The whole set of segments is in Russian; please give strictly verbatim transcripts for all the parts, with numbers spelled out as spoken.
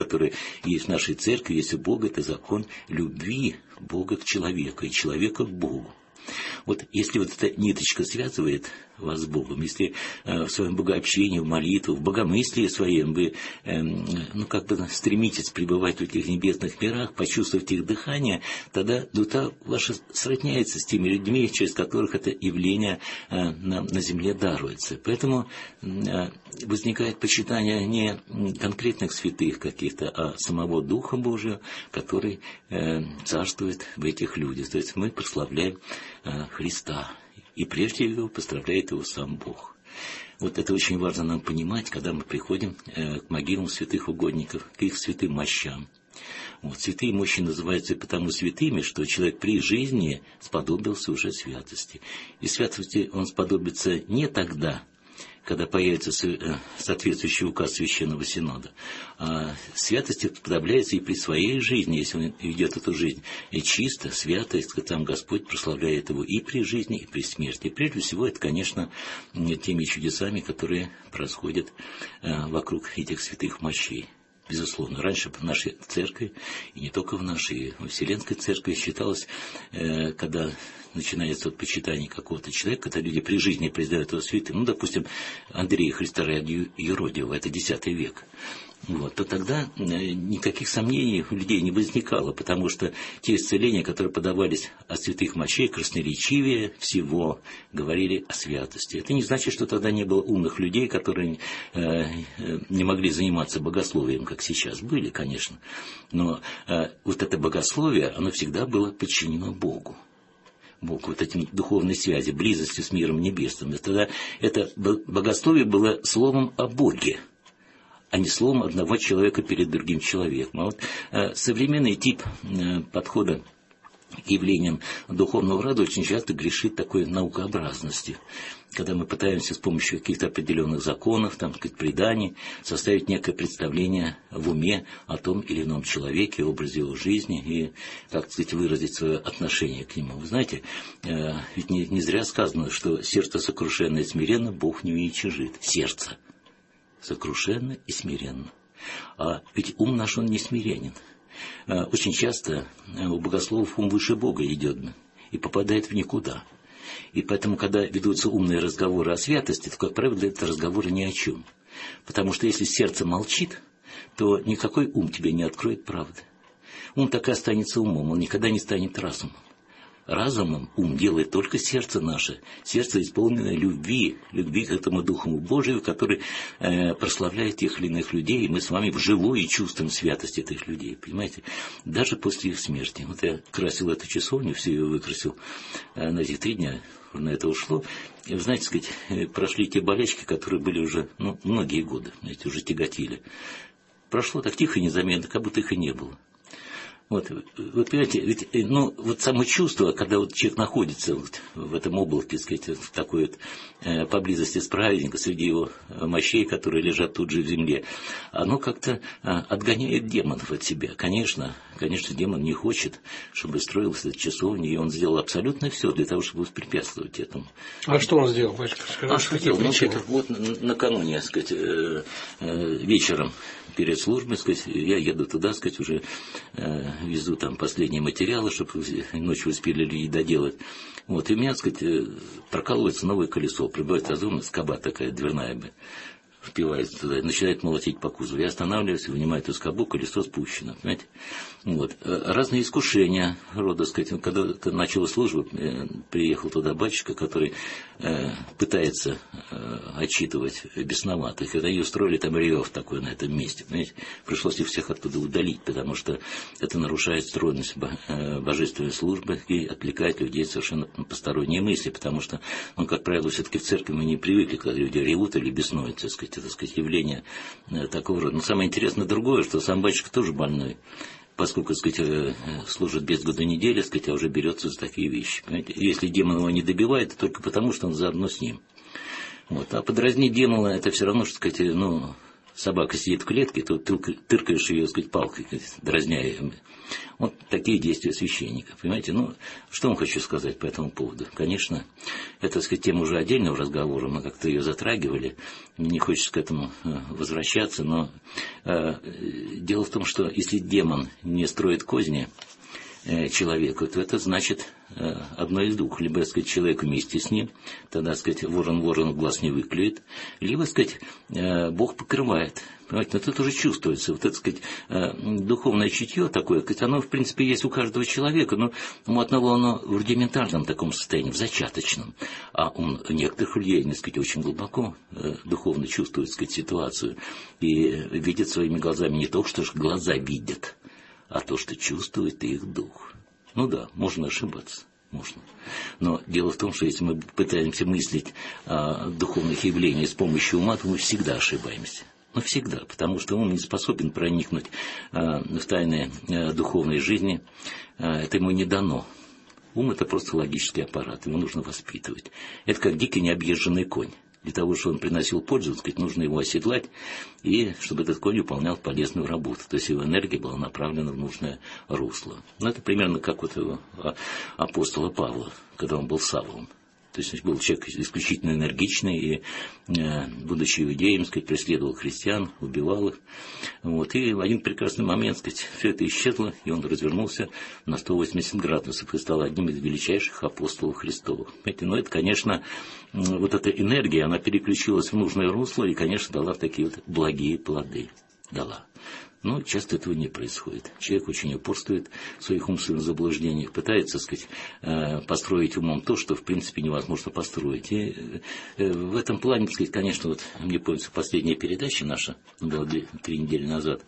который есть в нашей церкви, есть у Бога, это закон любви Бога к человеку и человека к Богу. Вот если вот эта ниточка связывает вас с Богом, если э, в своем богообщении, в молитву, в богомыслии своем вы э, ну, как бы стремитесь пребывать в этих небесных мирах, почувствовать их дыхание, тогда душа ваша сродняется с теми людьми, через которых это явление э, на, на земле даруется. Поэтому э, возникает почитание не конкретных святых каких-то, а самого Духа Божьего, который э, царствует в этих людях. То есть мы прославляем э, Христа. И прежде всего поздравляет его сам Бог. Вот это очень важно нам понимать, когда мы приходим э, к могилам святых угодников, к их святым мощам. Вот, святые мощи называются потому святыми, что человек при жизни сподобился уже святости. И святости он сподобится не тогда, когда появится соответствующий указ Священного Синода. А святости подобляется и при своей жизни, если он ведет эту жизнь и чисто, свято, и там Господь прославляет его и при жизни, и при смерти. И прежде всего, это, конечно, теми чудесами, которые происходят вокруг этих святых мощей. Безусловно, раньше в нашей церкви, и не только в нашей, и во Вселенской церкви считалось, э, когда начинается вот почитание какого-то человека, когда люди при жизни признают его святым, ну, допустим, Андрея Христа ради Еродиева, это десятый век, вот, то тогда э, никаких сомнений у людей не возникало, потому что те исцеления, которые подавались от святых мощей, красноречивее всего говорили о святости. Это не значит, что тогда не было умных людей, которые э, не могли заниматься богословием, как сейчас. Были, конечно. Но э, вот это богословие, оно всегда было подчинено Богу. Богу, вот этим духовной связи, близости с миром небесным. И тогда это богословие было словом о Боге, а не словом одного человека перед другим человеком. А вот э, современный тип э, подхода к явлениям духовного рода очень часто грешит такой наукообразностью, когда мы пытаемся с помощью каких-то определенных законов, там, сказать, преданий, составить некое представление в уме о том или ином человеке, образе его жизни и, так сказать, выразить свое отношение к нему. Вы знаете, э, ведь не, не зря сказано, что сердце сокрушенное и смиренно Бог не уничижит. Сердце сокрушенно и смиренно. А ведь ум наш, он не смиренен. Очень часто у богословов ум выше Бога идет и попадает в никуда. И поэтому, когда ведутся умные разговоры о святости, то, как правило, это разговоры ни о чем. Потому что если сердце молчит, то никакой ум тебе не откроет правды. Ум так и останется умом, он никогда не станет разумом. Разумом ум делает только сердце наше, сердце, исполненное любви, любви к этому Духу Божию, который э, прославляет тех или иных людей, и мы с вами вживую чувствуем святость этих людей, понимаете, даже после их смерти. Вот я красил эту часовню, все ее выкрасил, э, на этих три дня на это ушло, и, вы знаете, сказать, прошли те болячки, которые были уже, ну, многие годы, знаете, уже тяготили. Прошло так тихо и незаметно, как будто их и не было. Вот, вот понимаете, ведь, ну, вот само чувство, когда вот человек находится вот в этом облаке, так сказать, в такой вот э, поблизости с праведником, среди его мощей, которые лежат тут же в земле, оно как-то э, отгоняет демонов от себя. Конечно, конечно, демон не хочет, чтобы строилась эта часовня, и он сделал абсолютно все для того, чтобы воспрепятствовать этому. А что он сделал, батюшка? А что сделал? Ну, вот накануне, так сказать, э, э, вечером перед службой, сказать, я еду туда, так сказать, уже э, везу там последние материалы, чтобы ночью успели люди доделать. Вот, и у меня, так сказать, прокалывается новое колесо, прибывает разумно, скоба такая дверная, впивается туда, и начинает молотить по кузову. Я останавливаюсь, вынимаю эту скобу, колесо спущено, понимаете? Вот. Разные искушения рода, сказать, когда начала служба, приехал туда батюшка, который э, пытается э, отчитывать бесноватых. Когда ее устроили, там рев такой на этом месте, понимаете? Пришлось их всех оттуда удалить, потому что это нарушает стройность божественной службы и отвлекает людей совершенно на посторонние мысли, потому что, ну, как правило, все-таки в церкви мы не привыкли, когда люди ревут или беснуются, так сказать, это, так сказать, явление такого рода. Но самое интересное другое, что сам батюшка тоже больной, поскольку, так сказать, служит без года недели, так сказать, а уже берется за такие вещи. Понимаете? Если демон его не добивает, то только потому, что он заодно с ним. Вот. А подразнить демона, это все равно, что, так сказать, ну, собака сидит в клетке, то тыркаешь ее, так сказать, палкой, дразня ее. Вот такие действия священников, понимаете? Ну, что вам хочу сказать по этому поводу? Конечно, это, так сказать, тема уже отдельного разговора, мы как-то ее затрагивали, мне не хочется к этому возвращаться, но э, дело в том, что если демон не строит козни э, человеку, то это значит э, одно из двух. Либо, так сказать, человек вместе с ним, тогда, так сказать, ворон ворону глаз не выклюет, либо, так сказать, э, Бог покрывает. Понимаете, но тут уже чувствуется, вот это, так сказать, духовное чутье такое, оно, в принципе, есть у каждого человека, но у одного оно в рудиментарном таком состоянии, в зачаточном, а у некоторых людей, так сказать, очень глубоко духовно чувствуют, так сказать, ситуацию и видят своими глазами не то, что глаза видят, а то, что чувствует их дух. Ну да, можно ошибаться. Можно. Но дело в том, что если мы пытаемся мыслить о духовных явлениях с помощью ума, то мы всегда ошибаемся. Ну, всегда, потому что ум не способен проникнуть э, в тайны э, духовной жизни, э, это ему не дано. Ум – это просто логический аппарат, его нужно воспитывать. Это как дикий необъезженный конь. Для того, чтобы он приносил пользу, так сказать, нужно его оседлать, и чтобы этот конь выполнял полезную работу. То есть его энергия была направлена в нужное русло. Ну, это примерно как вот его апостола Павла, когда он был Савлом. То есть был человек исключительно энергичный и, э, будучи иудеем, сказать, преследовал христиан, убивал их. Вот. И в один прекрасный момент, сказать, все это исчезло, и он развернулся на сто восемьдесят градусов и стал одним из величайших апостолов Христовых. Понимаете? Но это, конечно, вот эта энергия, она переключилась в нужное русло и, конечно, дала такие вот благие плоды. Дала. Но часто этого не происходит. Человек очень упорствует в своих умственных заблуждениях, пытается, так сказать, построить умом то, что в принципе невозможно построить. И в этом плане, так сказать, конечно, вот мне помнится последняя передача наша, была три недели назад.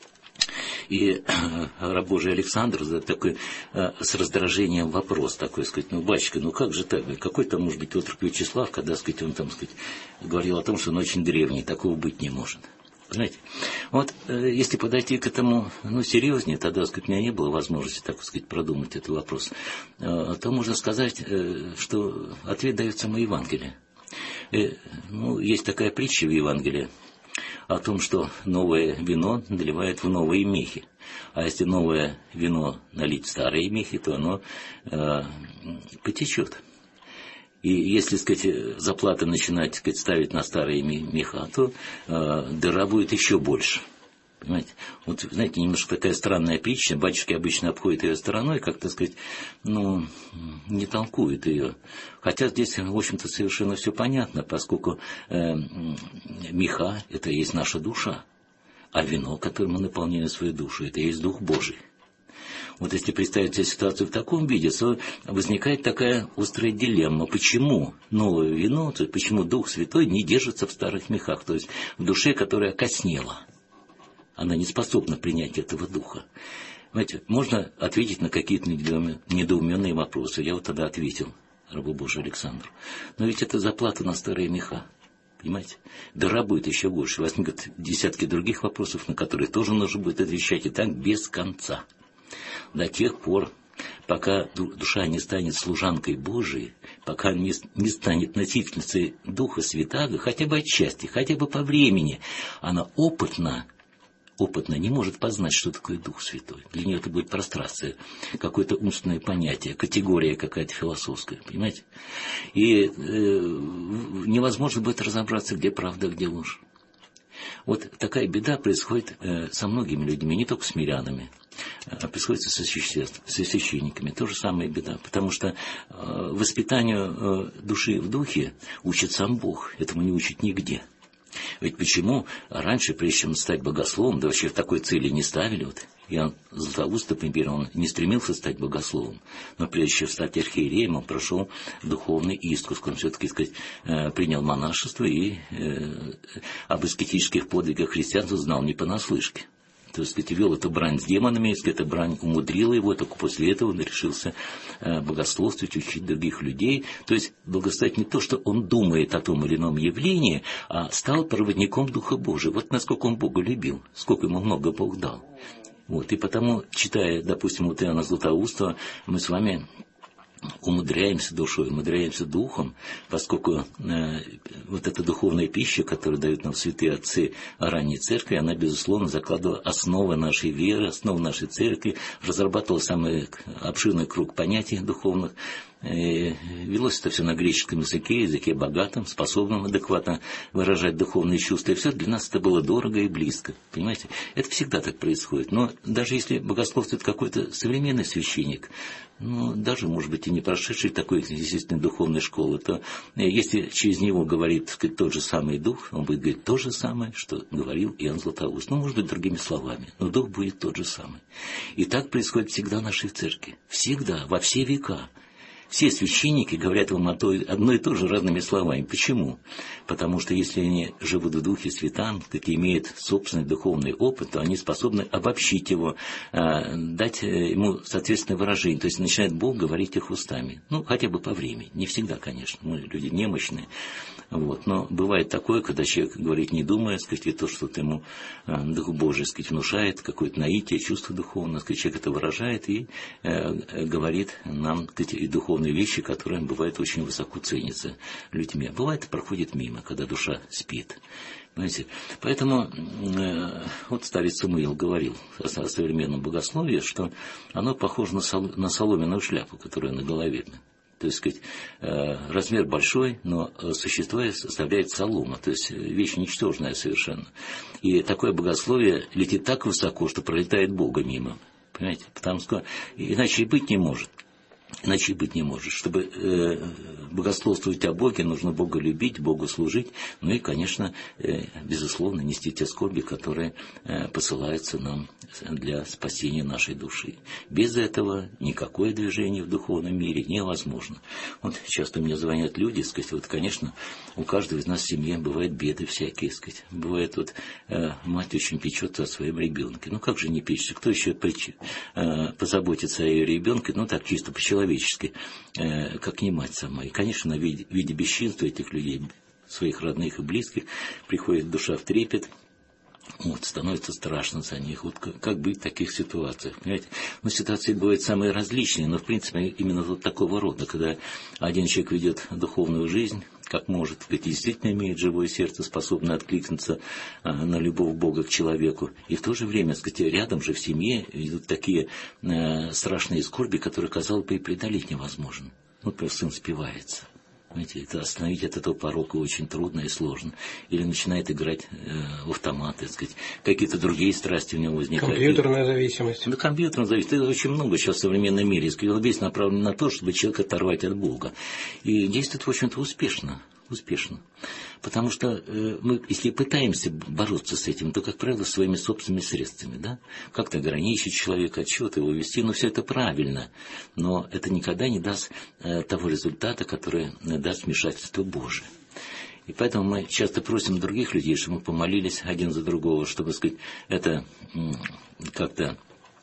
И раб Божий Александр задает такой с раздражением вопрос такой, сказать, ну, батюшка, ну как же так, какой там может быть отрок Вячеслав, когда, сказать, он там, сказать, говорил о том, что он очень древний, такого быть не может. Понимаете? Вот э, если подойти к этому, ну, серьезнее, тогда, так сказать, у меня не было возможности, так сказать, продумать этот вопрос, э, то можно сказать, э, что ответ дается на Евангелие. Э, ну, есть такая притча в Евангелии о том, что новое вино наливает в новые мехи. А если новое вино налить в старые мехи, то оно э, потечет. И если, так сказать, заплаты начинать, так сказать, ставить на старые меха, то э, дыра будет еще больше. Понимаете? Вот, знаете, немножко такая странная притча. Батюшки обычно обходят ее стороной, как, так сказать, ну, не толкуют ее. Хотя здесь, в общем-то, совершенно все понятно, поскольку э, меха – это и есть наша душа, а вино, которым мы наполняем свою душу, это и есть Дух Божий. Вот если представить себе ситуацию в таком виде, то возникает такая острая дилемма. Почему новое вино, то есть почему Дух Святой не держится в старых мехах, то есть в душе, которая окоснела? Она не способна принять этого Духа. Знаете, можно ответить на какие-то недоуменные вопросы. Я вот тогда ответил рабу Божию Александру. Но ведь это заплата на старые меха. Понимаете? Дыра будет еще больше. Возникнут десятки других вопросов, на которые тоже нужно будет отвечать. И так без конца. До тех пор, пока душа не станет служанкой Божией, пока не, не станет носительницей Духа Святаго, хотя бы отчасти, хотя бы по времени, она опытно, опытно не может познать, что такое Дух Святой. Для нее это будет прострация, какое-то умственное понятие, категория какая-то философская, понимаете? И э, невозможно будет разобраться, где правда, где ложь. Вот такая беда происходит э, со многими людьми, не только с мирянами. Происходит со священниками. То же самое беда. Потому что э, воспитанию э, души в духе учит сам Бог. Этому не учит нигде. Ведь почему раньше, прежде чем стать богословом, да вообще в такой цели не ставили, вот, Иоанн Златоуст, например, он не стремился стать богословом, но прежде чем стать архиереем, он прошел духовный искусство, он все-таки, сказать, принял монашество и э, об аскетических подвигах христианства знал не понаслышке. То есть, сказать, вел эту брань с демонами, сказать, эта брань умудрила его, только после этого он решился э, богословствовать, учить других людей. То есть, благословить не то, что он думает о том или ином явлении, а стал проводником Духа Божия. Вот насколько он Бога любил, сколько ему много Бог дал. Вот, и потому, читая, допустим, вот Иоанна Златоуста, мы с вами умудряемся душой, умудряемся духом, поскольку э, вот эта духовная пища, которую дают нам святые отцы ранней церкви, она, безусловно, закладывала основы нашей веры, основы нашей церкви, разрабатывала самый обширный круг понятий духовных. И велось это все на греческом языке, языке богатом, способном адекватно выражать духовные чувства. И все для нас это было дорого и близко. Понимаете? Это всегда так происходит. Но даже если богословствует какой-то современный священник, ну, даже, может быть, и не прошедший такой, естественно, духовной школы, то если через него говорит, так сказать, тот же самый дух, он будет говорить то же самое, что говорил Иоанн Златоуст. Ну, может быть, другими словами, но дух будет тот же самый. И так происходит всегда в нашей церкви. Всегда, во все века. Все священники говорят вам одно и то же разными словами. Почему? Потому что если они живут в Духе Святом, как имеют собственный духовный опыт, то они способны обобщить его, дать ему соответственное выражение. То есть начинает Бог говорить их устами. Ну, хотя бы по времени. Не всегда, конечно. Мы люди немощные. Вот. Но бывает такое, когда человек говорит, не думая, сказать, и то, что ему Дух Божий, сказать, внушает, какое-то наитие, чувство духовное, сказать, человек это выражает и э, говорит нам, сказать, и духовные вещи, которые, бывает, очень высоко ценятся людьми. Бывает, проходит мимо, когда душа спит. Понимаете? Поэтому э, вот старец Самуил говорил о, о современном богословии, что оно похоже на, сол, на соломенную шляпу, которая на голове. То есть, сказать, размер большой, но существо составляет солома, то есть вещь ничтожная совершенно. И такое богословие летит так высоко, что пролетает Бога мимо. Понимаете? Потому что иначе и быть не может. Иначе и быть не может. Чтобы э, богословствовать о Боге, нужно Бога любить, Богу служить, ну и, конечно, э, безусловно, нести те скорби, которые э, посылаются нам для спасения нашей души. Без этого никакое движение в духовном мире невозможно. Вот часто мне звонят люди, сказать, вот, конечно, у каждого из нас в семье бывают беды всякие, сказать. Бывает, вот, э, мать очень печется о своем ребенке. Ну, как же не печется? Кто еще преч... э, позаботится о ее ребенке? Ну, так чисто по-человечески. Человечески, э, как не мать сама. И, конечно, в виде, в виде бесчинства этих людей, своих родных и близких, приходит душа в трепет, вот, становится страшно за них. Вот как, как быть в таких ситуациях? Понимаете? Ну, ситуации бывают самые различные, но, в принципе, именно вот такого рода, когда один человек ведет духовную жизнь, как может, ведь действительно имеет живое сердце, способное откликнуться а, на любовь Бога к человеку. И в то же время, сказать, рядом же в семье идут такие а, страшные скорби, которые, казалось бы, и преодолеть невозможно. Ну, например, сын спивается. Знаете, это остановить от этого порока очень трудно и сложно. Или начинает играть э, в автоматы, так сказать, какие-то другие страсти у него возникают. Компьютерная зависимость. Да, компьютерная зависимость. Это очень много сейчас в современном мире. Весь направлен на то, чтобы человека оторвать от Бога. И действует, в общем-то, успешно. Успешно. Потому что э, мы, если пытаемся бороться с этим, то, как правило, своими собственными средствами, да? Как-то ограничить человека, от чего-то его вести, но все это правильно. Но это никогда не даст э, того результата, который э, даст вмешательство Божие. И поэтому мы часто просим других людей, чтобы мы помолились один за другого, чтобы, сказать, это э, как-то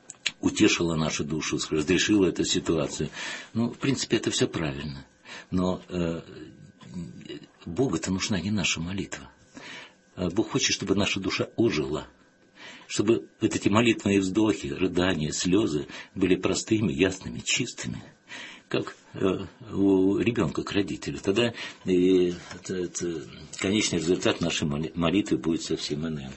утешило нашу душу, разрешило эту ситуацию. Ну, в принципе, это все правильно. Но э, Богу-то нужна не наша молитва. Бог хочет, чтобы наша душа ожила. Чтобы вот эти молитвенные вздохи, рыдания, слезы были простыми, ясными, чистыми. Как э, у ребенка к родителю. Тогда э, это, это, конечный результат нашей молитвы будет совсем иным.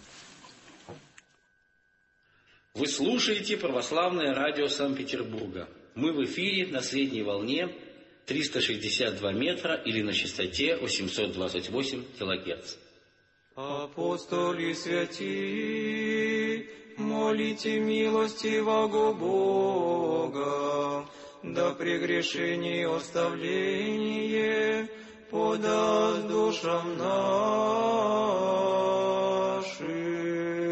Вы слушаете православное радио Санкт-Петербурга. Мы в эфире на средней волне триста шестьдесят два метра или на частоте восемьсот двадцать восемь килогерц. Апостоли святи, молите милостивого Бога, да прегрешение и оставление подаст душам нашим.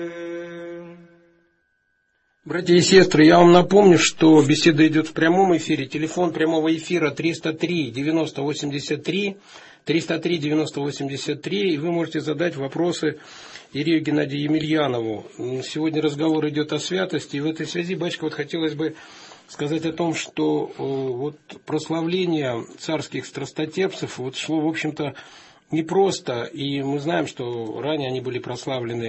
Братья и сестры, я вам напомню, что беседа идет в прямом эфире. Телефон прямого эфира триста три девяносто восемьдесят три, триста три девяносто восемьдесят три, и вы можете задать вопросы Иерею Геннадию Емельянову. Сегодня разговор идет о святости, и в этой связи, батюшка, вот хотелось бы сказать о том, что вот прославление царских страстотерпцев вот шло, в общем-то, непросто, и мы знаем, что ранее они были прославлены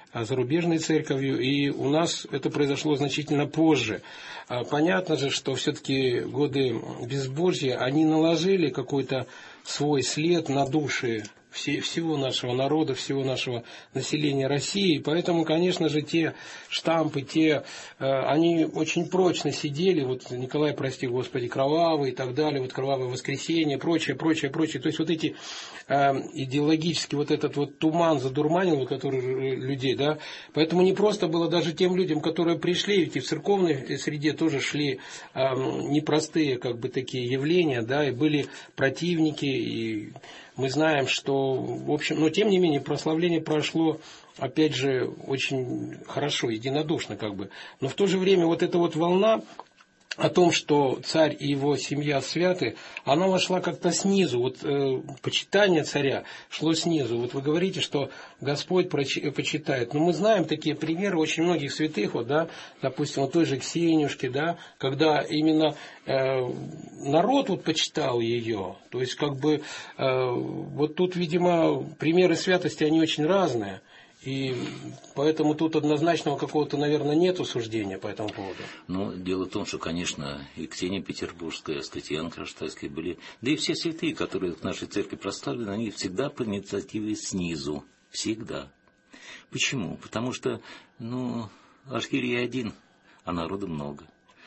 зарубежной церковью, и у нас это произошло значительно позже. Понятно же, что все-таки годы безбожья, они наложили какой-то свой след на души всего нашего народа, всего нашего населения России. Поэтому, конечно же, те штампы, те, они очень прочно сидели. Вот Николай, прости Господи, кровавый и так далее, вот кровавое воскресенье, прочее, прочее, прочее. То есть вот эти идеологически вот этот вот туман задурманил, который людей, да. Поэтому не просто было даже тем людям, которые пришли, ведь и в церковной среде тоже шли непростые, как бы, такие явления, да, и были противники, и мы знаем, что, в общем, но тем не менее прославление прошло, опять же, очень хорошо, единодушно, как бы. Но в то же время вот эта вот волна о том, что царь и его семья святы, она вошла как-то снизу. Вот э, почитание царя шло снизу. Вот вы говорите, что Господь почитает. Но мы знаем такие примеры очень многих святых, вот, да, допустим, вот той же Ксенюшки, да, когда именно э, народ вот почитал ее. То есть, как бы, э, вот тут, видимо, примеры святости, они очень разные. И поэтому тут однозначного какого-то, наверное, нет суждения по этому поводу. Но дело в том, что, конечно, и Ксения Петербургская, и Иоанн Кронштадтский были, да и все святые, которые в нашей церкви прославлены, они всегда по инициативе снизу. Всегда. Почему? Потому что, ну, архиерей один, а народу много.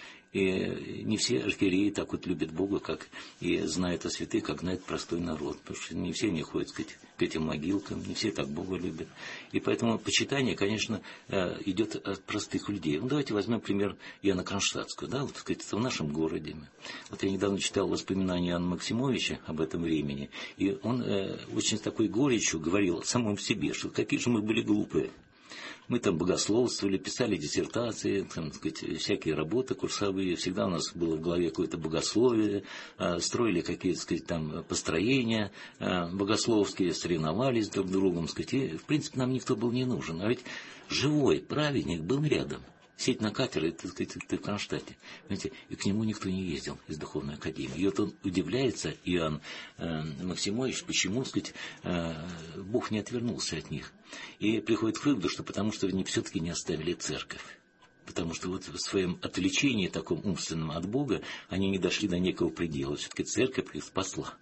И не все архиереи так вот любят Бога, как и знают о святых, как знает простой народ. Потому что не все не ходят, сказать, к этим могилкам, не все так Бога любят. И поэтому почитание, конечно, идет от простых людей. Ну, давайте возьмем пример Иоанна Кронштадтского. Да, вот, так сказать, это в нашем городе. Вот я недавно читал воспоминания Иоанна Максимовича об этом времени. И он э, очень с такой горечью говорил о самом себе, что какие же мы были глупые. Мы там богословствовали, писали диссертации, там, так сказать, всякие работы курсовые. Всегда у нас было в голове какое-то богословие, строили какие-то, так сказать, там построения богословские, соревновались друг с другом, так сказать. И, в принципе, нам никто был не нужен. А ведь живой праведник был рядом. Сидеть на кафедре, так сказать, ты в Кронштадте. Понимаете, и к нему никто не ездил из духовной академии. И вот он удивляется, Иоанн э, Максимович, почему, так сказать, э, Бог не отвернулся от них. И приходит к выводу, что потому что они все-таки не оставили церковь. Потому что вот в своем отвлечении таком умственном от Бога они не дошли до некого предела. Все-таки церковь их спасла.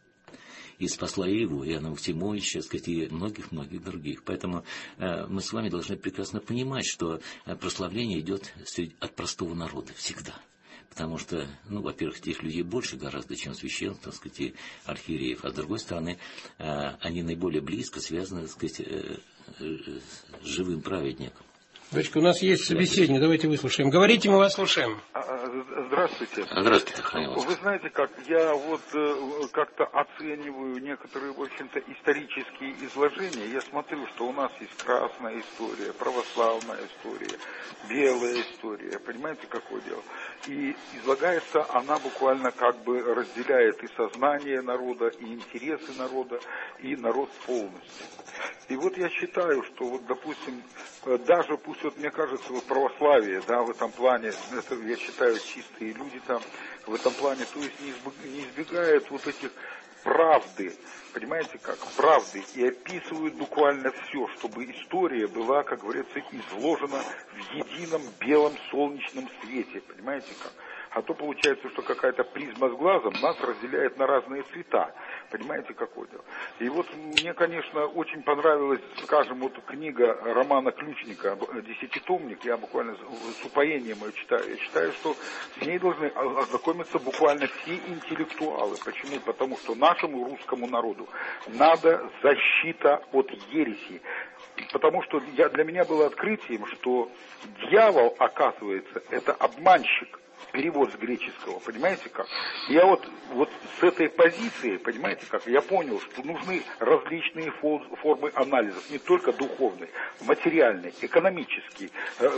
И спасла и его, и Иоанна Максимовича, сказать, и многих-многих других. Поэтому э, мы с вами должны прекрасно понимать, что э, прославление идет среди, от простого народа всегда. Потому что, ну, во-первых, тех людей больше гораздо, чем священств, так сказать, и архиереев. А с другой стороны, э, они наиболее близко связаны, так сказать, э, э, с живым праведником. Дочка, у нас есть собеседник, давайте выслушаем. Говорите, мы вас слушаем. Здравствуйте. Здравствуйте, Хранилович. Вы знаете как, я вот э, как-то оцениваю некоторые, в общем-то, исторические изложения. Я смотрю, что у нас есть красная история, православная история, белая история. Понимаете, какое дело? И излагается она буквально как бы разделяет и сознание народа, и интересы народа, и народ полностью. И вот я считаю, что вот, допустим, даже пусть вот мне кажется, вот православие, да, в этом плане, это, я считаю, чистые люди там, в этом плане, то есть не избегают вот этих правды, понимаете как, правды, и описывают буквально все, чтобы история была, как говорится, изложена в едином белом солнечном свете, понимаете как. А то получается, что какая-то призма с глазом нас разделяет на разные цвета. Понимаете, какое дело? И вот мне, конечно, очень понравилась, скажем, вот книга Романа Ключника «Десятитомник». Я буквально с упоением ее читаю. Я считаю, что с ней должны ознакомиться буквально все интеллектуалы. Почему? Потому что нашему русскому народу надо защита от ереси. Потому что я, для меня было открытием, что дьявол, оказывается, это обманщик. Перевод с греческого, понимаете как? Я вот, вот с этой позиции, понимаете как, я понял, что нужны различные формы анализов, не только духовные, материальные, экономические,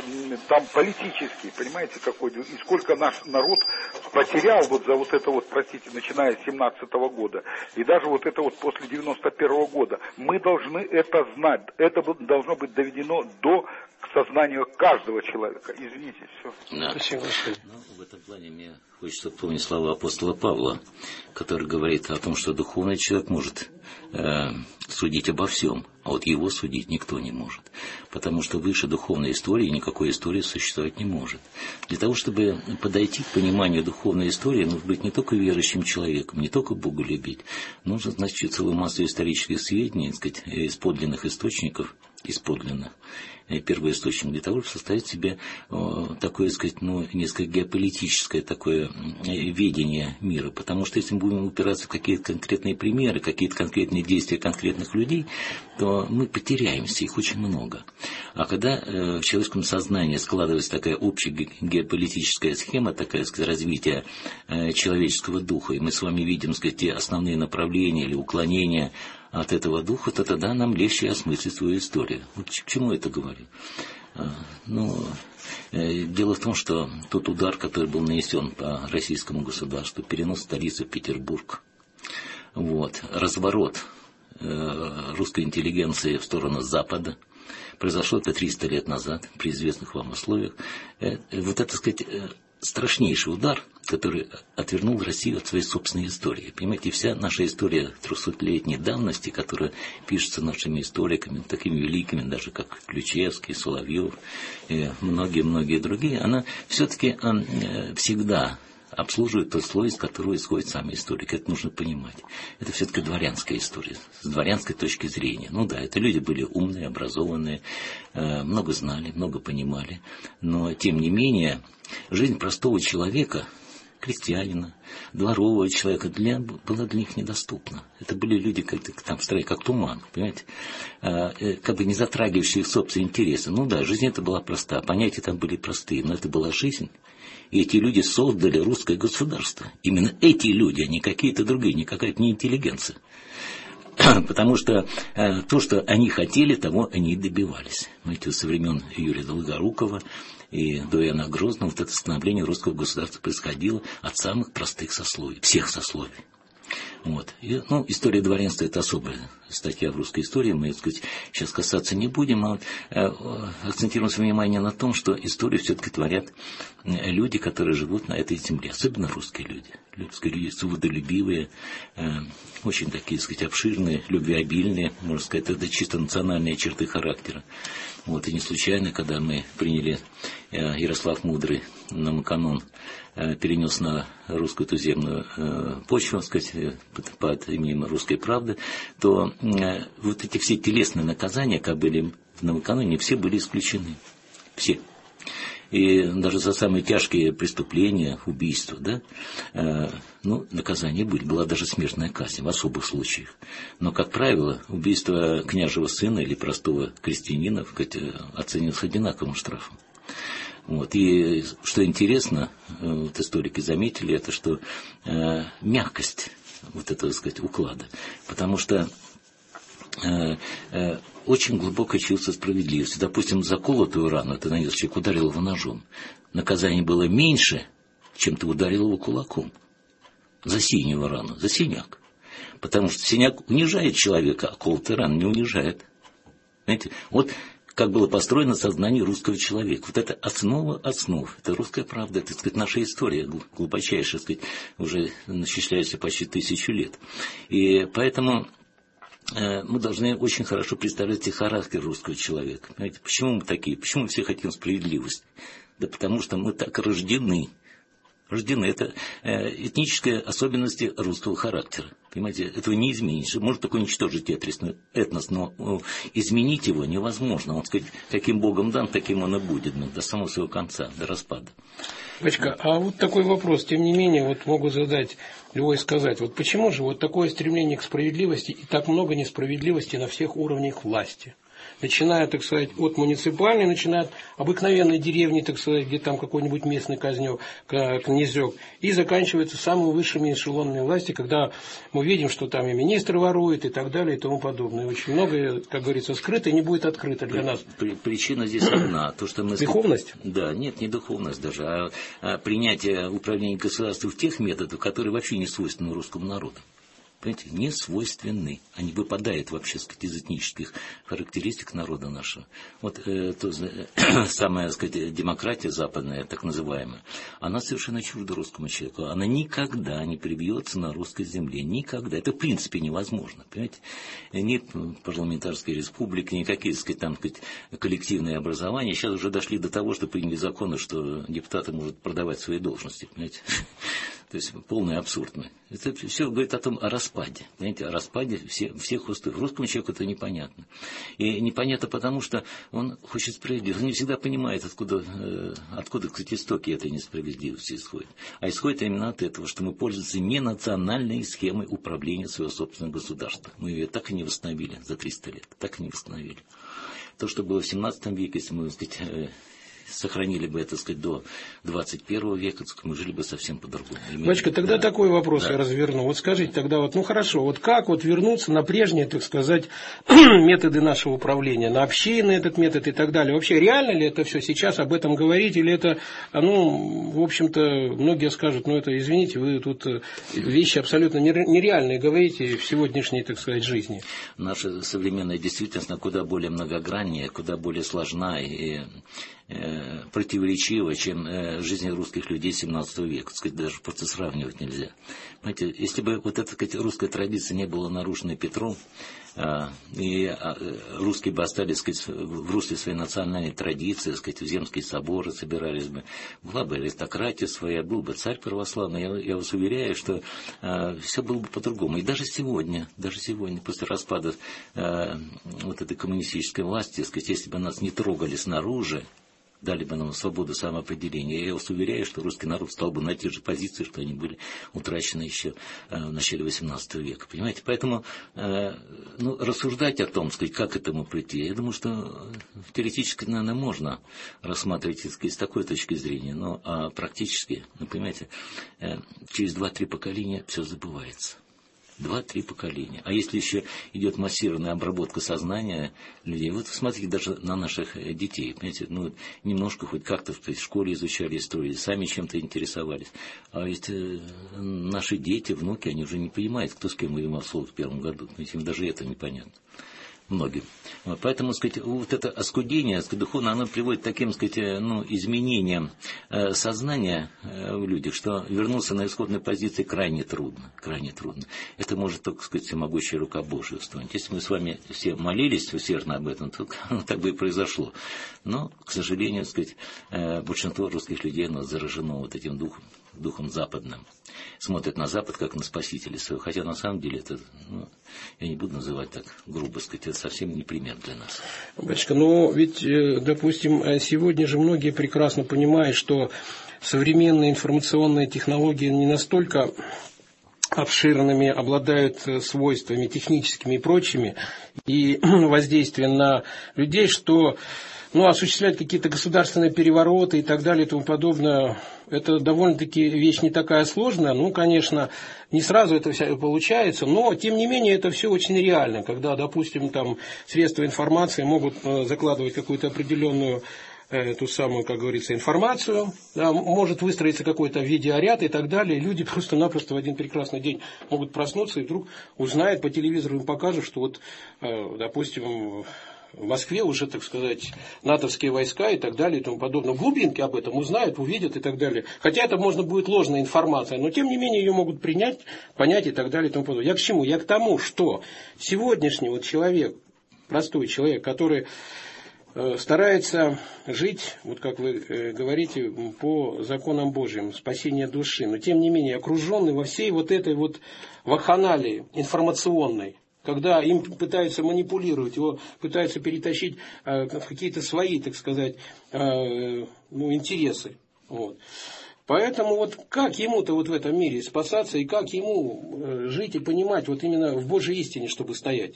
там политические, понимаете какой, и сколько наш народ потерял вот за вот это вот, простите, начиная с семнадцатого года, и даже вот это вот после девяносто первого года. Мы должны это знать, это должно быть доведено до к сознанию каждого человека. Извините, все. Да. Спасибо. Ну, В этом плане мне хочется помнить слова апостола Павла, который говорит о том, что духовный человек может э, судить обо всем, а вот его судить никто не может. Потому что выше духовной истории никакой истории существовать не может. Для того, чтобы подойти к пониманию духовной истории, нужно быть не только верующим человеком, не только Бога любить. Нужно, значит, целую массу исторических сведений, так сказать, из подлинных источников, из подлинных, первоисточник, для того, чтобы составить себе э, такое, так сказать, ну, несколько геополитическое такое э, видение мира. Потому что если мы будем упираться в какие-то конкретные примеры, какие-то конкретные действия конкретных людей, то мы потеряемся, их очень много. А когда э, в человеческом сознании складывается такая общая геополитическая схема, такая, так сказать, развитие э, человеческого духа, и мы с вами видим, так сказать, те основные направления или уклонения от этого духа, то тогда нам легче осмыслить свою историю. Вот к чему это говорю? Ну, дело в том, что тот удар, который был нанесен по российскому государству, перенос столицы в Петербург, вот, разворот русской интеллигенции в сторону Запада, произошло это триста лет назад, при известных вам условиях. Вот это, так сказать, страшнейший удар, который отвернул Россию от своей собственной истории. Понимаете, вся наша история трехсотлетней давности, которая пишется нашими историками, такими великими, даже как Ключевский, Соловьев и многие-многие другие, она все-таки всегда обслуживает тот слой, из которого исходит сам историк. Это нужно понимать. Это все-таки дворянская история, с дворянской точки зрения. Ну да, это люди были умные, образованные, много знали, много понимали, но тем не менее жизнь простого человека, крестьянина, дворового человека для, была для них недоступна. Это были люди, как, там, как туман, понимаете, как бы не затрагивающие их собственные интересы. Ну да, жизнь это была проста, понятия там были простые, но это была жизнь. И эти люди создали русское государство. Именно эти люди, а не какие-то другие, не какая-то не интеллигенция. Потому что э, то, что они хотели, того они и добивались. Знаете, со времен Юрия Долгорукова и до Иоанна Грозного вот это становление русского государства происходило от самых простых сословий, всех сословий. Вот. И, ну, история дворянства – это особая статья в русской истории. Мы, так сказать, сейчас касаться не будем, а вот, э, акцентируем свое внимание на том, что историю все-таки творят люди, которые живут на этой земле, особенно русские люди. Русские люди свободолюбивые, э, очень такие, так сказать, обширные, любвеобильные, можно сказать, это чисто национальные черты характера. Вот, и не случайно, когда мы приняли э, Ярослав Мудрый нам канон, э, перенес на русскую туземную э, почву, так сказать, под, под именем Русской Правды, то э, вот эти все телесные наказания, как были в новоканоне, все были исключены. Все. И даже за самые тяжкие преступления, убийства, да, э, ну, наказания были. Была даже смертная казнь в особых случаях. Но, как правило, убийство княжего сына или простого крестьянина оценивалось одинаковым штрафом. Вот. И что интересно, вот историки заметили, это что э, мягкость вот этого, так сказать, уклада. Потому что э, э, очень глубоко чувство справедливости. Допустим, за колотую рану ты нанес, человек ударил его ножом. Наказание было меньше, чем ты ударил его кулаком. За синюю рану, за синяк. Потому что синяк унижает человека, а колотая рана не унижает. Знаете, вот как было построено сознание русского человека. Вот это основа основ. Это русская правда, это, так сказать, наша история глубочайшая, так сказать, уже насчитывается почти тысячу лет. И поэтому э, мы должны очень хорошо представлять и характер русского человека. Понимаете, почему мы такие? Почему мы все хотим справедливости? Да потому что мы так рождены. Рождены. Это э, этнические особенности русского характера. Понимаете, этого не изменишь. Можно только уничтожить этнос, но э, изменить его невозможно. Он, сказать, каким Богом дан, таким он и будет, ну, до самого своего конца, до распада. Бачка, а вот такой вопрос, тем не менее, вот могу задать, любой сказать, вот почему же вот такое стремление к справедливости и так много несправедливости на всех уровнях власти? Начиная, так сказать, от муниципальной, начиная от обыкновенной деревни, так сказать, где там какой-нибудь местный князек, князек, и заканчивается самыми высшими эшелонами власти, когда мы видим, что там и министры воруют, и так далее, и тому подобное. Очень многое, как говорится, скрыто и не будет открыто для нас. Причина здесь одна. То, что мы... Духовность? Да, нет, не духовность даже, а, а принятие управления государством в тех методах, которые вообще не свойственны русскому народу. понимаете, не свойственны. Они выпадают вообще, так сказать, из этнических характеристик народа нашего. Вот э, то, э, самая, так сказать, демократия западная, так называемая, она совершенно чужда русскому человеку. Она никогда не прибьется на русской земле. Никогда. Это в принципе невозможно. Понимаете? Ни парламентарской республики, никакие, так сказать, там, так сказать, коллективные образования. Сейчас уже дошли до того, что приняли законы, что депутаты могут продавать свои должности. Понимаете? То есть полный абсурд. Это все говорит о том, о распаде. Понимаете, о распаде все, всех устоев. Русскому человеку это непонятно. И непонятно потому, что он хочет справедливости. Он не всегда понимает, откуда, э, откуда, кстати, истоки этой несправедливости исходят. А исходит именно от этого, что мы пользуемся не национальной схемой управления своего собственного государства. Мы ее так и не восстановили за триста лет. Так и не восстановили. То, что было в семнадцатом веке, если мы, так сказать, э, сохранили бы это, так сказать, до двадцать первого века, мы жили бы совсем по-другому. Батюшка, тогда да. такой вопрос да. я разверну. Вот скажите тогда, вот, ну хорошо, вот как вот вернуться на прежние, так сказать, методы нашего управления, на общинный этот метод и так далее? Вообще реально ли это все сейчас об этом говорить, или это, ну, в общем-то, многие скажут, ну это, извините, вы тут вещи абсолютно нереальные говорите в сегодняшней, так сказать, жизни. Наша современная действительность куда более многограннее, куда более сложна и противоречиво, чем э, жизнь русских людей семнадцатого века. Так сказать, даже просто сравнивать нельзя. Понимаете, если бы вот эта, так сказать, русская традиция не была нарушена Петром, э, и э, русские бы остались, так сказать, в русле своей национальной традиции, так сказать, в земские соборы собирались бы, была бы аристократия своя, был бы царь православный, я, я вас уверяю, что э, все было бы по-другому. И даже сегодня, даже сегодня, после распада э, вот этой коммунистической власти, так сказать, если бы нас не трогали снаружи, дали бы нам свободу самоопределения, я вас уверяю, что русский народ стал бы на те же позиции, что они были утрачены еще э, в начале восемнадцатого века. Понимаете? Поэтому э, ну, рассуждать о том, сказать, как к этому прийти, я думаю, что теоретически, наверное, можно рассматривать, сказать, с такой точки зрения, но а практически, ну, понимаете, э, через два-три поколения все забывается. Два-три поколения. А если еще идет массированная обработка сознания людей, вот смотрите даже на наших детей, понимаете, ну, немножко хоть как-то в школе изучали историю, сами чем-то интересовались. А ведь э, наши дети, внуки, они уже не понимают, кто с кем воевал в первом году. Ведь им даже это непонятно. Многим. Вот, поэтому, сказать, вот это оскудение, сказать, духовно, оно приводит к таким, сказать, ну, изменениям э, сознания э, в людях, что вернуться на исходные позиции крайне трудно, крайне трудно. Это может только, сказать, всемогущая рука Божия устроить. Если мы с вами все молились усердно об этом, то так бы и произошло. Но, к сожалению, сказать, э, большинство русских людей, оно заражено вот этим духом, духом западным. Смотрят на Запад как на спасителя своего. Хотя на самом деле это, ну, я не буду называть так грубо, сказать, это совсем не пример для нас. Батюшка, ну ведь, допустим, сегодня же многие прекрасно понимают, что современные информационные технологии не настолько обширными, обладают свойствами техническими и прочими, и воздействием на людей, что, ну, осуществлять какие-то государственные перевороты и так далее и тому подобное, это довольно-таки вещь не такая сложная. Ну, конечно, не сразу это все получается, но, тем не менее, это все очень реально, когда, допустим, там средства информации могут закладывать какую-то определенную, ту самую, как говорится, информацию, да, может выстроиться какой-то видеоряд и так далее, и люди просто-напросто в один прекрасный день могут проснуться и вдруг узнают, по телевизору им покажут, что вот, допустим, в Москве уже, так сказать, натовские войска и так далее и тому подобное. Глубинки об этом узнают, увидят и так далее. Хотя это, можно будет, ложная информация, но тем не менее ее могут принять, понять и так далее и тому подобное. Я к чему? Я к тому, что сегодняшний вот человек, простой человек, который э, старается жить, вот как вы э, говорите, по законам Божьим, спасение души, но тем не менее окруженный во всей вот этой вот вакханалии информационной, когда им пытаются манипулировать, его пытаются перетащить э, в какие-то свои, так сказать, э, ну, интересы. Вот. Поэтому вот как ему-то вот в этом мире спасаться и как ему э, жить и понимать вот именно в Божьей истине, чтобы стоять?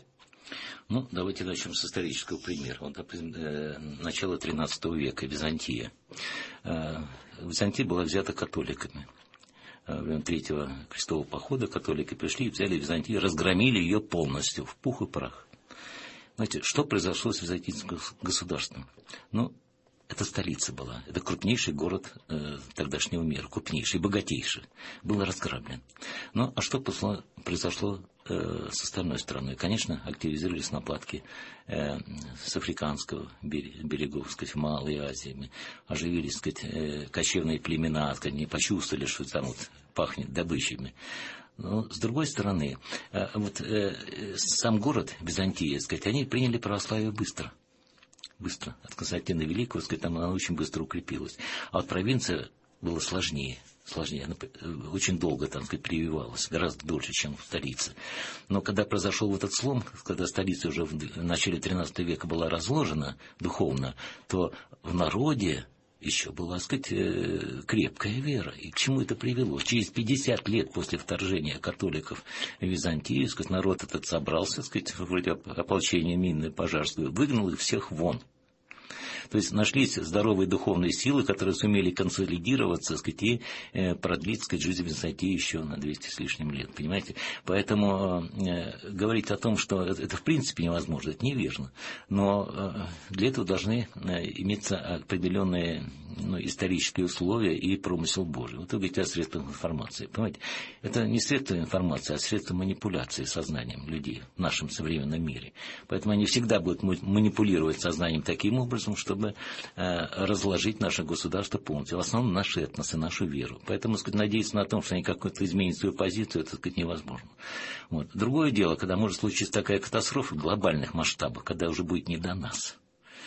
Ну, давайте начнем с исторического примера. Вот, допустим, э, начало тринадцатого века, Византия. Э, Византия была взята католиками. Во время третьего крестового похода католики пришли, взяли Византию, разгромили ее полностью, в пух и прах. Знаете, что произошло с византийским государством? Ну, это столица была, это крупнейший город э, тогдашнего мира, крупнейший, богатейший, был разграблен. Ну, а что пошло, произошло э, с остальной стороной? Конечно, активизировались нападки э, с африканского берегов, сказать, в Малой Азии, оживились, сказать, э, кочевные племена, сказать, не почувствовали, что там вот пахнет добычами. Но, с другой стороны, э, вот э, сам город Византия, сказать, они приняли православие быстро. Быстро. От Константина Великого, сказать, там она очень быстро укрепилась. А вот провинция была сложнее. Сложнее. Она очень долго, там сказать, прививалась. Гораздо дольше, чем в столице. Но когда произошел вот этот слом, когда столица уже в начале тринадцатого века была разложена духовно, то в народе еще была, так сказать, крепкая вера. И к чему это привело? Через пятьдесят лет после вторжения католиков в Византию, сказать, народ этот собрался, сказать, вроде ополчения минное пожарство, выгнал их всех вон. То есть нашлись здоровые духовные силы, которые сумели консолидироваться, так сказать, и э, продлить, так сказать, жизнь Византии еще на двести с лишним лет. Понимаете? Поэтому э, говорить о том, что это, это в принципе невозможно, это неверно. Но э, для этого должны э, иметься определенные, ну, исторические условия и промысел Божий. Вот вы говорите о средствах информации. Понимаете? Это не средства информации, а средства манипуляции сознанием людей в нашем современном мире. Поэтому они всегда будут манипулировать сознанием таким образом, что чтобы э, разложить наше государство полностью, в основном наши этносы, нашу веру. Поэтому, сказать, надеяться на том, что они как-то изменят свою позицию, это, сказать, невозможно. Вот. Другое дело, когда может случиться такая катастрофа в глобальных масштабах, когда уже будет не до нас.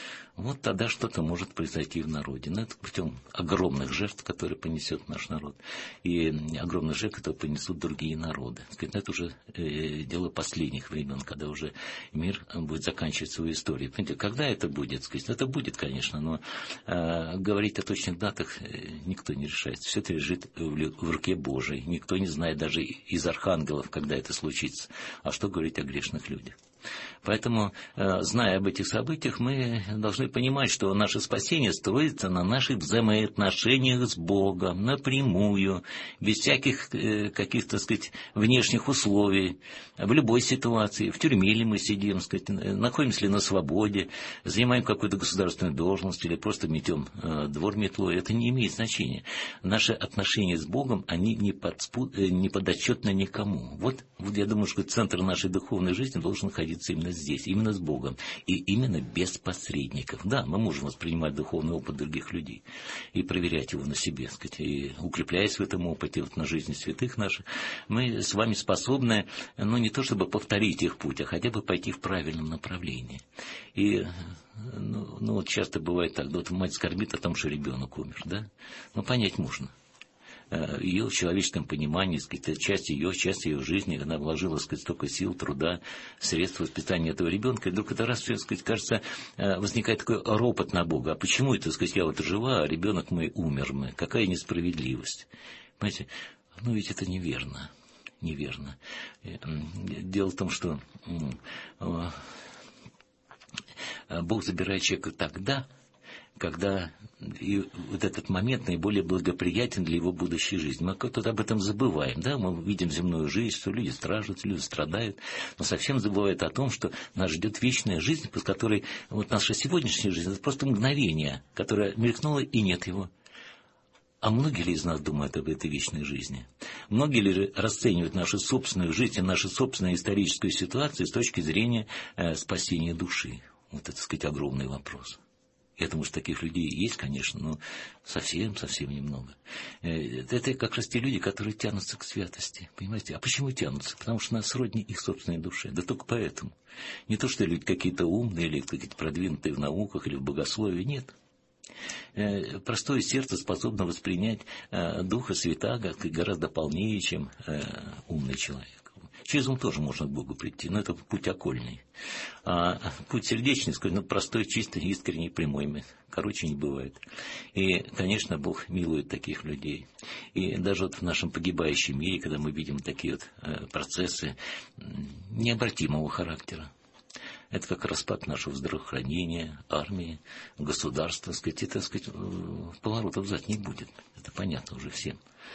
Вот тогда что-то может произойти в народе. Но это путем огромных жертв, которые понесет наш народ. И огромных жертв, которые понесут другие народы. Это уже э, дело последних времен, когда уже мир будет заканчивать свою историю. Понимаете, когда это будет? Сказать, это будет, конечно, но э, говорить о точных датах никто не решается. Все это лежит в, в руке Божией. Никто не знает даже из архангелов, когда это случится. А что говорить о грешных людях? Поэтому, зная об этих событиях, мы должны понимать, что наше спасение строится на наших взаимоотношениях с Богом напрямую, без всяких каких-то, так сказать, внешних условий, в любой ситуации. В тюрьме ли мы сидим, так сказать, находимся ли на свободе, занимаем какую-то государственную должность или просто метем двор метлой. Это не имеет значения. Наши отношения с Богом, они не, подспу... не подотчетны никому. Вот, вот я думаю, что центр нашей духовной жизни должен находиться именно здесь, именно с Богом, и именно без посредников. Да, мы можем воспринимать духовный опыт других людей и проверять его на себе, так сказать, и укрепляясь в этом опыте, вот на жизни святых наших, мы с вами способны, ну, не то чтобы повторить их путь, а хотя бы пойти в правильном направлении. И, ну, ну вот часто бывает так, вот мать скорбит о том, что ребенок умер, да, ну, понять можно. Ее в человеческом понимании, сказать, часть ее, часть ее жизни, она вложила, сказать, столько сил, труда, средств воспитания этого ребенка, и вдруг это раз, сказать, кажется, возникает такой ропот на Бога. А почему это, сказать, я вот жива, а ребенок мой умер? Мы? Какая несправедливость? Понимаете, ну ведь это неверно, неверно. Дело в том, что Бог забирает человека тогда, когда и вот этот момент наиболее благоприятен для его будущей жизни. Мы как-то об этом забываем, да, мы видим земную жизнь, что люди страждут, люди страдают, но совсем забывают о том, что нас ждет вечная жизнь, под которой вот наша сегодняшняя жизнь, это просто мгновение, которое мелькнуло и нет его. А многие ли из нас думают об этой вечной жизни? Многие ли расценивают нашу собственную жизнь, нашу собственную историческую ситуацию с точки зрения э, спасения души? Вот это, так сказать, огромный вопрос. Я думаю, что таких людей есть, конечно, но совсем-совсем немного. Это как раз те люди, которые тянутся к святости. Понимаете? А почему тянутся? Потому что нас сродни их собственной душе. Да только поэтому. Не то, что люди какие-то умные или какие-то продвинутые в науках или в богословии. Нет. Простое сердце способно воспринять Духа Святаго гораздо полнее, чем умный человек. Через ум тоже можно к Богу прийти, но это путь окольный. А путь сердечный, ну, простой, чистый, искренний, прямой. Короче, не бывает. И, конечно, Бог милует таких людей. И даже вот в нашем погибающем мире, когда мы видим такие вот э, процессы необратимого характера, это как распад нашего здравоохранения, армии, государства, сказать, это, сказать, поворотов взад не будет. Это понятно уже всем.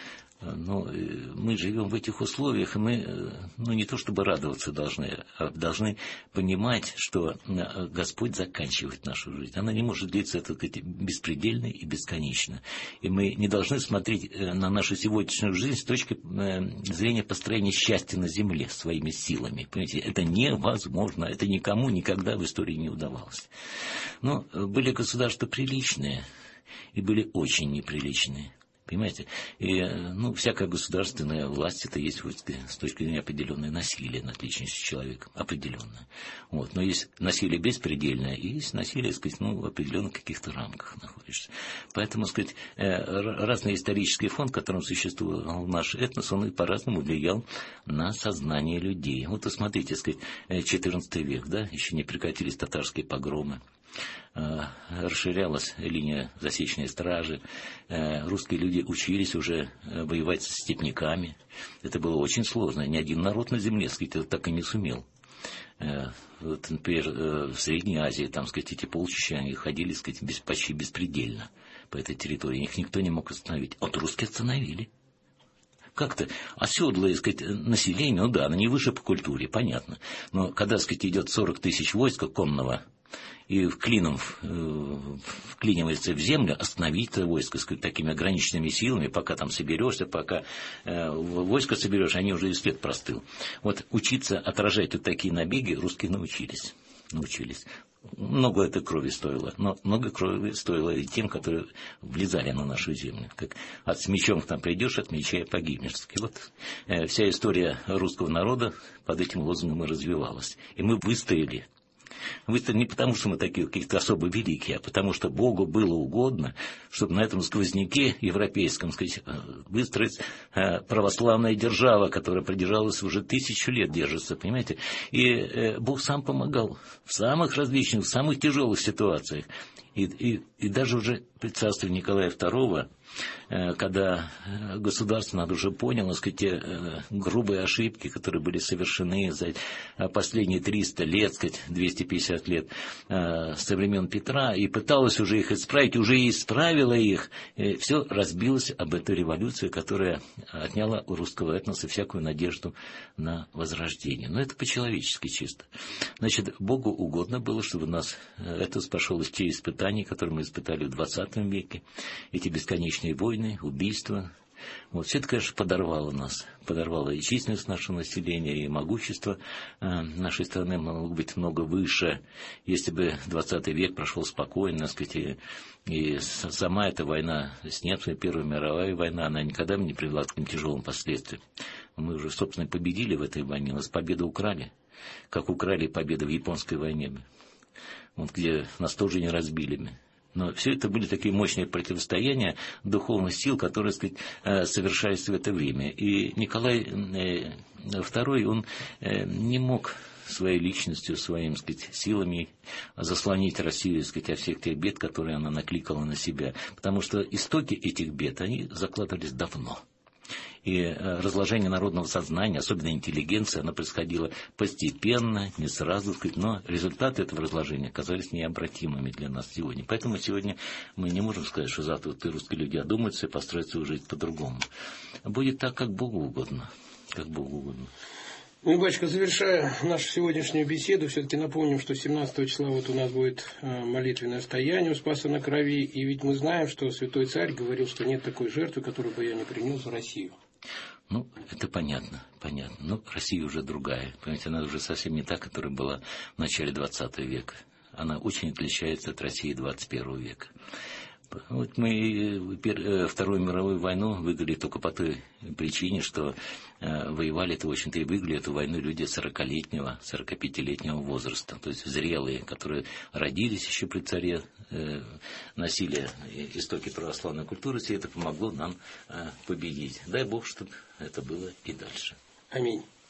Но мы живем в этих условиях, и мы, ну, не то чтобы радоваться должны, а должны понимать, что Господь заканчивает нашу жизнь. Она не может длиться, это, так сказать, беспредельно и бесконечно. И мы не должны смотреть на нашу сегодняшнюю жизнь с точки зрения построения счастья на земле своими силами. Понимаете, это невозможно, это никому никогда в истории не удавалось. Но были государства приличные и были очень неприличные. Понимаете? И, ну, всякая государственная власть, это есть вот, с точки зрения определенное насилие над личностью человека. Определенное. Вот. Но есть насилие беспредельное, и есть насилие, сказать, ну, в определенных каких-то рамках находишься. Поэтому, сказать, разный исторический фон, в котором существовал наш этнос, он и по-разному влиял на сознание людей. Вот, посмотрите, сказать, четырнадцатый век, да, еще не прекратились татарские погромы. Расширялась линия засечной стражи, русские люди учились уже воевать с степняками. Это было очень сложно, ни один народ на земле, сказать, так и не сумел. Вот, например, в Средней Азии, там, сказать, эти полчища, они ходили, сказать, без, почти беспредельно по этой территории, их никто не мог остановить. А вот русские остановили. Как-то оседлое, сказать, население, ну да, оно не выше по культуре, понятно. Но когда, сказать, идет сорок тысяч войска конного, и клином вклинивается в землю, остановить это войско, сказать, такими ограниченными силами, пока там соберешься, пока э, войско соберешь, они уже и след простыл. Вот учиться отражать вот такие набеги русские научились. научились. Много это крови стоило, но много крови стоило и тем, которые влезали на нашу землю. Как от с мечом там придешь, от меча и погибнешь. И вот э, вся история русского народа под этим лозунгом и развивалась. И мы выстояли. Выстояли не потому, что мы такие какие-то особо великие, а потому что Богу было угодно, чтобы на этом сквозняке европейском, сказать, выстроить православная держава, которая продержалась уже тысячу лет, держится, понимаете. И Бог сам помогал в самых различных, в самых тяжелых ситуациях. И, и, и даже уже при царстве Николая второго, когда государство, надо уже поняло, сказать, те грубые ошибки, которые были совершены за последние триста лет, сказать, двести пятьдесят лет со времен Петра, и пыталось уже их исправить, уже и исправила их, и все разбилось об эту революцию, которая отняла у русского этноса всякую надежду на возрождение. Но это по-человечески чисто. Значит, Богу угодно было, чтобы нас этнос пошел из те испытания, которые мы испытали в двадцатом веке, эти бесконечные войны, убийства. Вот все это, конечно, подорвало нас. Подорвало и численность нашего населения, и могущество нашей страны могло быть много выше, если бы двадцатый век прошел спокойно, так сказать, и, и сама эта война с немцами, Первая мировая война, она никогда не привела к таким тяжелым последствиям. Мы уже, собственно, победили в этой войне, нас победу украли, как украли победу в японской войне, вот где нас тоже не разбили. Но все это были такие мощные противостояния духовных сил, которые, так сказать, совершались в это время. И Николай второй, он не мог своей личностью, своими, так сказать, силами заслонить Россию, так сказать, от всех тех бед, которые она накликала на себя. Потому что истоки этих бед, они закладывались давно. И разложение народного сознания, особенно интеллигенции, оно происходило постепенно, не сразу, но результаты этого разложения оказались необратимыми для нас сегодня. Поэтому сегодня мы не можем сказать, что завтра вот русские люди одумаются и построят свою жизнь по-другому. Будет так, как Богу угодно. Как Богу угодно. Ну, батюшка, завершая нашу сегодняшнюю беседу, все-таки напомним, что семнадцатого числа вот у нас будет молитвенное стояние у Спаса на Крови, и ведь мы знаем, что святой царь говорил, что нет такой жертвы, которую бы я не принес за Россию. Ну, это понятно, понятно. Но Россия уже другая. Понимаете, она уже совсем не та, которая была в начале двадцатого века. Она очень отличается от России двадцать первого века. Вот мы Вторую мировую войну выиграли только по той причине, что э, воевали-то, в общем-то, и выиграли эту войну люди сорокалетнего, сорокапятилетнего возраста, то есть зрелые, которые родились еще при царе, э, носили истоки православной культуры, и это помогло нам э, победить. Дай Бог, чтобы это было и дальше. Аминь.